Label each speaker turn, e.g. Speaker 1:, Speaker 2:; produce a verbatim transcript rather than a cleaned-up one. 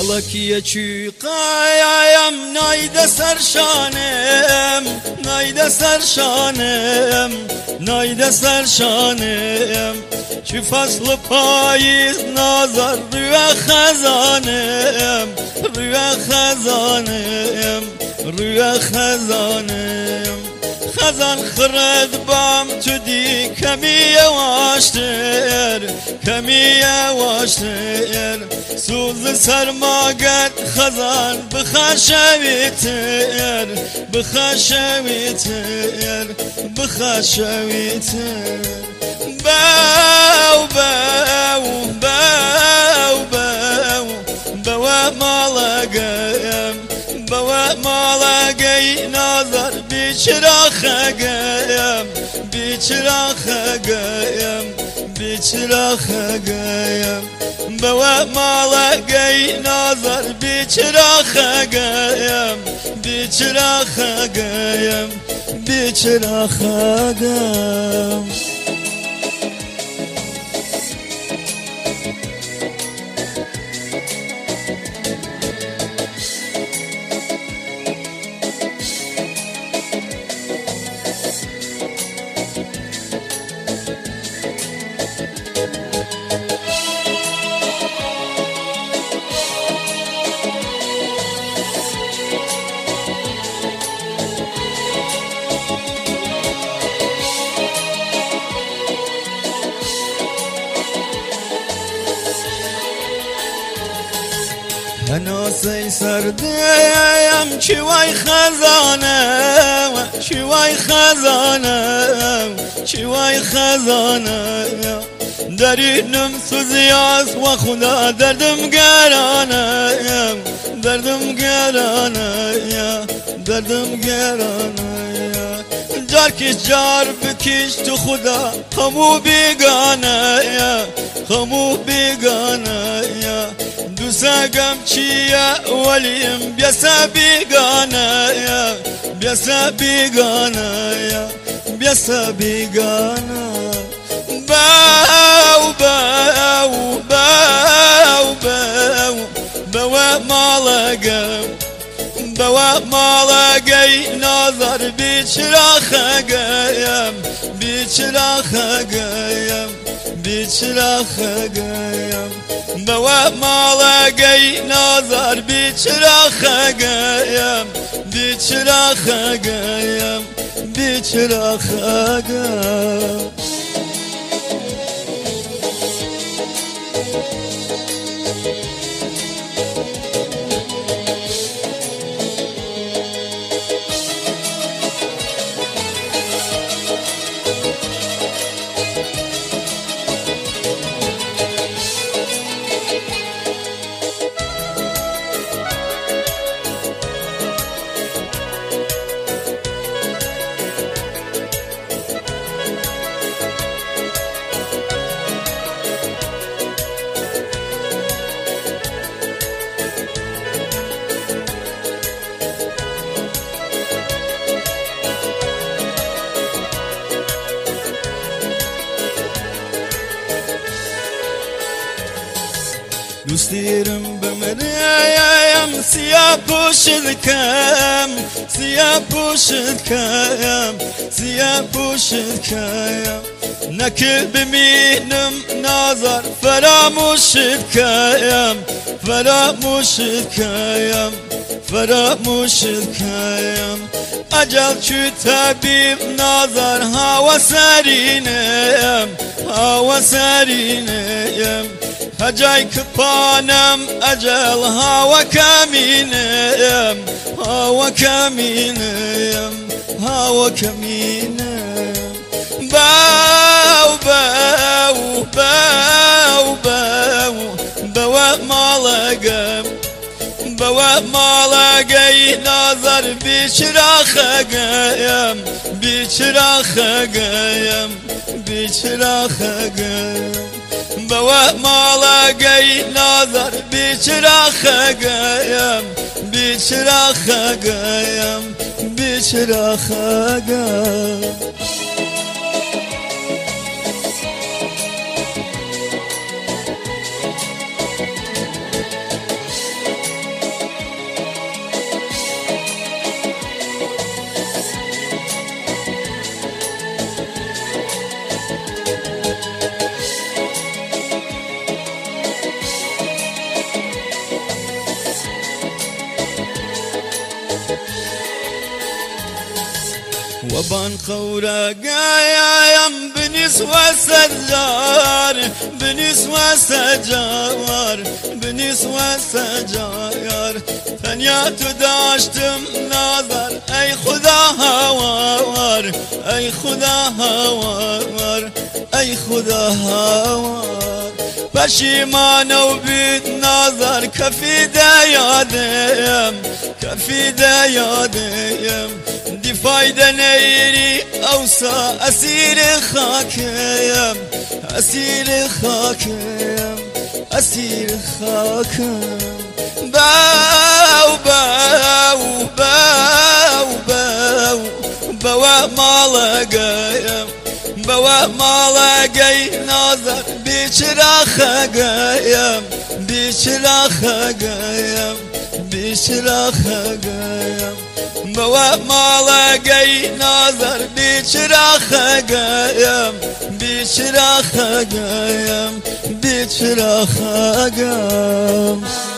Speaker 1: گەڵەکیەکی قایایم نایدە سەر شانم نایدە سەر شانم نایدە سەر شانم چی فەسڵ پاییز نازار ڕوێ خەزانم ڕوێ خەزانم ڕوێ خەزانم خەزان خرد بام تو دی کەمیە واشتر کەمیە واشتر سوز سەرماگەت خەزان بخەشەویتر بخەشەویتر بخەشەویتر بەو بەو بەو بەو بەوە ماڵەگەم بەوە ماڵەگەی نازار بیچراخەگەم بیچراخەگەم بیچراخەگەم بەوە ماڵەگەی نازار بیچراخەگەم بیچراخەگەم بیچراخەگەم هەناسەی سەردەیەم چی وای خەزانم چی وای خەزانم چی وای خەزانم دەرینم سوزیاز وە خودا دەردم گەرانەیە دەردم گەرانەیە دەردم گەرانەیە جارکیش جار بکیش تو خودا هەموو بیگانەیە هەموو بیگانەیە دووسەگەم چییە وەلیم بێسە بیگانەیە بێسە بیگانەیە بێسە بیگانە بەو بەو بەو بەو بەوە ماڵەگەم بەوە ماڵەگەی نازار بیچراخەگەم بیچراخەگەم بیچراخەگەم بەوە ماڵەگەی نازار بیچراخەگەم بیچراخەگەم بیچراخەگەم دوستیرم بمریم سیاه پوشت کم سیاه پوشت کم سیاه پوشت کم نکه ببینم نازار فراموشت کم فراموشت کم فراموشت کم اجل چو طبیب نازار هوا سرینم هوا سرینم هجای کپانم اجل هوا کمینم هوا کمینم هوا کمینم باو باو باو باو بوا مالگم بوا مالگی نظر بیچراخگم بیچراخگم بیچراخگم بوا ماڵەگەی نازار بیچراخەگەم بیچراخەگەم بیچراخەگەم وبان قورا قايم بنسوى سجار بنسوى سجار بنسوى سجار ثانيات داشتم نظر اي خدا هوار اي خدا هوار اي خدا هوار پشیمانو بید نظر کفی یادم کفی یادم دی فایده نیری اوسا اسیر خاکم اسیر خاکم اسیر خاکم باو باو باو باو باو مالقایم باو مالقای نظر بیچرا خاقایم بیچرا خاقایم بیچرا خاقایم باو مالقای نظر بیچرا خاقایم بیچرا خاقایم بیچرا خاقایم